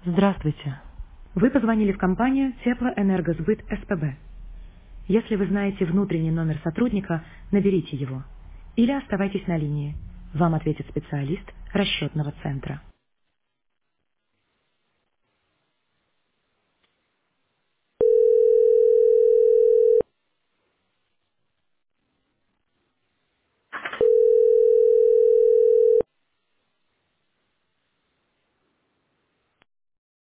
Здравствуйте. Вы позвонили в компанию Теплоэнергосбыт СПБ. Если вы знаете внутренний номер сотрудника, наберите его. Или оставайтесь на линии. Вам ответит специалист расчетного центра.